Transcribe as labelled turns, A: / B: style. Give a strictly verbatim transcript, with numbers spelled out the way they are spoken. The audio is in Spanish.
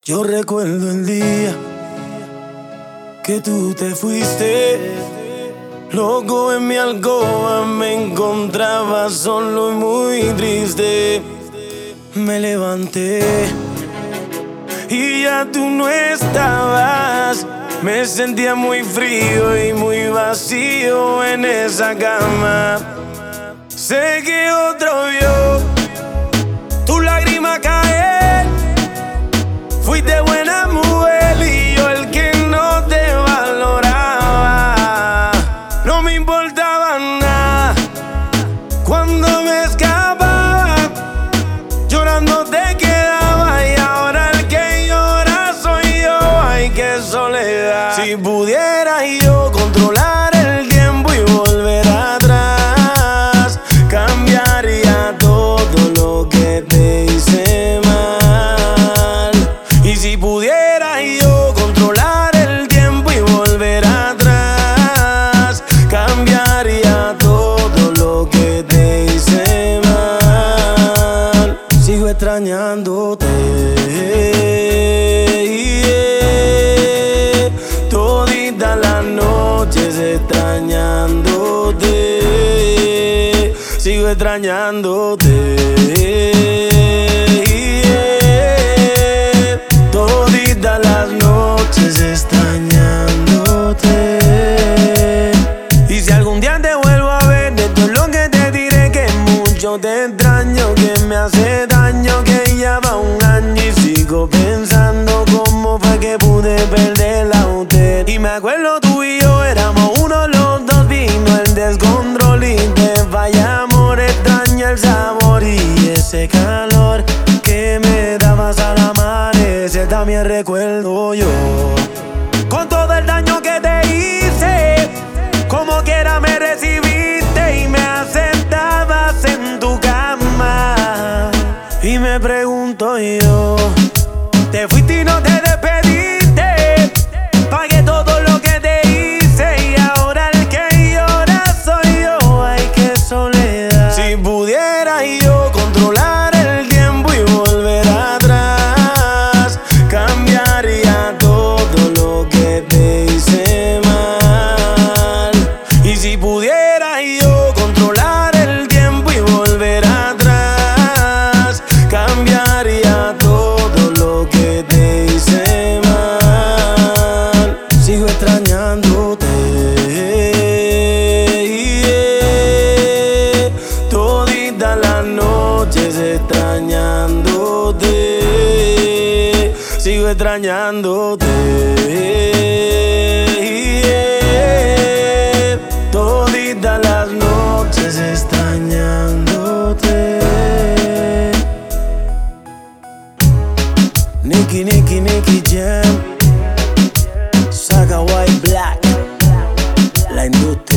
A: Yo recuerdo el día que tú te fuiste. Loco, en mi alcoba me encontraba solo y muy triste. Me levanté y ya tú no estabas. Me sentía muy frío y muy vacío en esa cama. Sé que otro vio tu lágrima caer. Fuiste buena mujer y yo el que no te valoraba. No me importaba nada cuando me escapaba. Llorando te quedaba y ahora el que llora soy yo. Ay, qué soledad. Si pudiera yo controlar el tiempo y volver atrás, cambiaría todo lo que te hice mal. Y si pudiera yo controlar el tiempo y volver atrás, cambiaría todo lo que te hice mal. Sigo extrañándote, yeah. Toditas las noches extrañándote. Sigo extrañándote, yeah. Toditas las noches extrañándote. Y si algún día te vuelvo a ver, de todo lo que te diré que mucho te extraño, que me hace daño, que ya va un año y sigo pensando cómo fue que pude perderla a usted. Y me acuerdo tú y yo éramos uno, los dos, vino el descontrol y te falla, amor. Extraño el sabor y ese calor que me dabas al amanecer. También recuerdo yo con todo el daño que te hice, como quiera me recibiste y me aceptabas en tu cama. Y me pregunto yo, te fuiste y no te despediste. Pagué todo lo que te hice y ahora el que llora soy yo. Ay, qué soledad. Si pudiera yo controlar el tiempo y volver atrás, cambiaría todo lo que te hice mal. Y si pudiera yo controlar el tiempo y volver atrás, cambiaría todo lo que te hice mal. Sigo extrañándote, yeah. Toditas las noches extrañándote. Sigo extrañándote, yeah. Toditas las noches extrañándote. Nicky, Nicky, Nicky Jam, Saga White Black, la industria.